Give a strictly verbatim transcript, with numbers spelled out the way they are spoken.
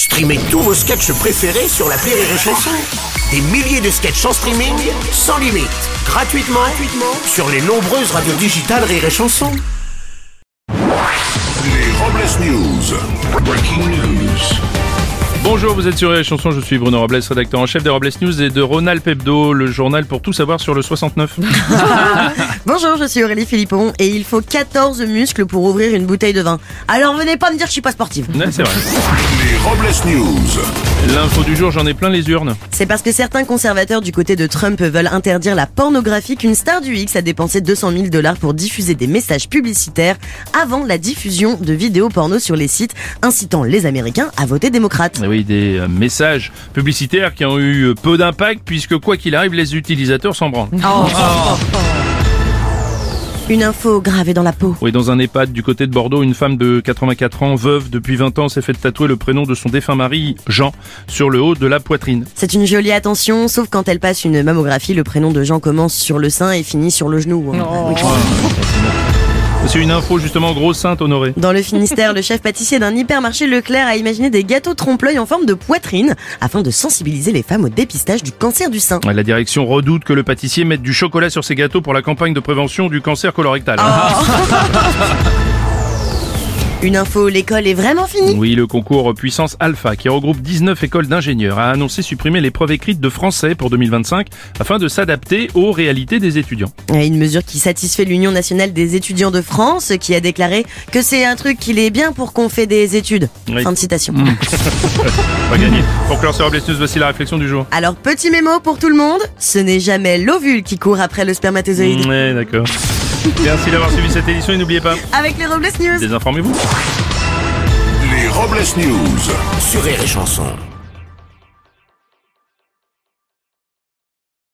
Streamez tous vos sketchs préférés sur l'appli Rire et Chanson. Des milliers de sketchs en streaming, sans limite, gratuitement, gratuitement sur les nombreuses radios digitales Rire et Chanson. Les Robles News. Breaking news. Bonjour, vous êtes sur Rire et Chanson, je suis Bruno Robles, rédacteur en chef des Robles News et de Rhône-Alpes Hebdo, le journal pour tout savoir sur le soixante-neuf. Bonjour, je suis Aurélie Philippon et il faut quatorze muscles pour ouvrir une bouteille de vin. Alors venez pas me dire que je suis pas sportive. Ouais, c'est vrai. Les Robles News. L'info du jour, j'en ai plein les urnes. C'est parce que certains conservateurs du côté de Trump veulent interdire la pornographie qu'une star du X a dépensé deux cent mille dollars pour diffuser des messages publicitaires avant la diffusion de vidéos porno sur les sites, incitant les Américains à voter démocrate. Et oui, des euh, messages publicitaires qui ont eu euh, peu d'impact puisque quoi qu'il arrive, les utilisateurs s'en branlent. Oh. Une info gravée dans la peau. Oui, dans un EHPAD du côté de Bordeaux, une femme de quatre-vingt-quatre ans, veuve depuis vingt ans, s'est fait tatouer le prénom de son défunt mari, Jean, sur le haut de la poitrine. C'est une jolie attention, sauf quand elle passe une mammographie, le prénom de Jean commence sur le sein et finit sur le genou. Oui. C'est une info justement grosse sainte honorée. Dans le Finistère, le chef pâtissier d'un hypermarché Leclerc a imaginé des gâteaux trompe-l'œil en forme de poitrine afin de sensibiliser les femmes au dépistage du cancer du sein. La direction redoute que le pâtissier mette du chocolat sur ses gâteaux pour la campagne de prévention du cancer colorectal. Une info, l'école est vraiment finie. Oui, le concours Puissance Alpha, qui regroupe dix-neuf écoles d'ingénieurs, a annoncé supprimer l'épreuve écrite de français pour deux mille vingt-cinq afin de s'adapter aux réalités des étudiants. Une mesure qui satisfait l'Union nationale des étudiants de France, qui a déclaré que c'est un truc qu'il est bien pour qu'on fait des études. Oui. Fin de citation. Mmh. Pas gagné. Pour clore sur Robles News, voici la réflexion du jour. Alors, petit mémo pour tout le monde, ce n'est jamais l'ovule qui court après le spermatozoïde. Mmh, ouais, d'accord. Merci d'avoir suivi cette édition et n'oubliez pas, Avec les Robles News. désinformez-vous. Les Robles News. Sur Rire et Chanson.